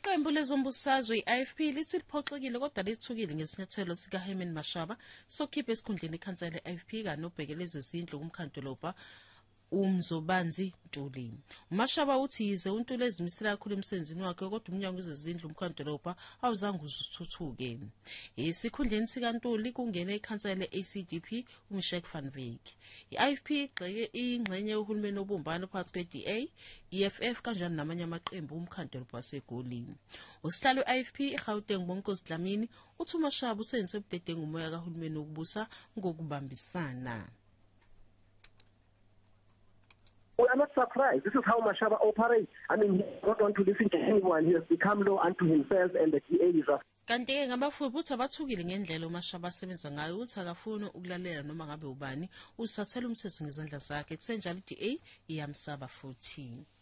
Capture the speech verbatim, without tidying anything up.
Iqembu lezombusazwe i-I F P lithi liphoxekile kodwa lithukile ngesinyathelo sikaHerman Mashaba sokukhipha esikhundleni ikhansela le-I F P kanye nobhekeleza izindlu kumkhandolobha uMzobanzi Ntuli. uMashaba uthi yize uNtuli ezimisela kakhulu emsebenzini wakhe kodwa umnyango wezezindlu umkhandolobha awuzange uthuthuke. Esikhundleni sikaNtuli kungene ikhansela le-A C D P uMshek van Wyk. I-I F P igxeke ingxenye yohulumeni obumbano phakathi kwe-D A, E F F kanjani namanye amaqembu umkhandolobha waseGoli. Usihlalo we-I F P eGauteng Bonginkosi Dlamini uthi uMashaba usebenzise ubudedengu umoya kahulumeni wokubusa ngokubambisana. We are not surprised. This is how Mashaba operates. I mean, he does not want to listen to anyone. He has become low unto himself, and the D A is a kanti-ke ngabafundi uthi abathukile ngendlela uMashaba asebenza ngayo ukuthi akafuni ukulalela noma ngabe ubani uzithathela umthetho ngezandla zakhe kusenjalo i-D A iyamsaba futhi.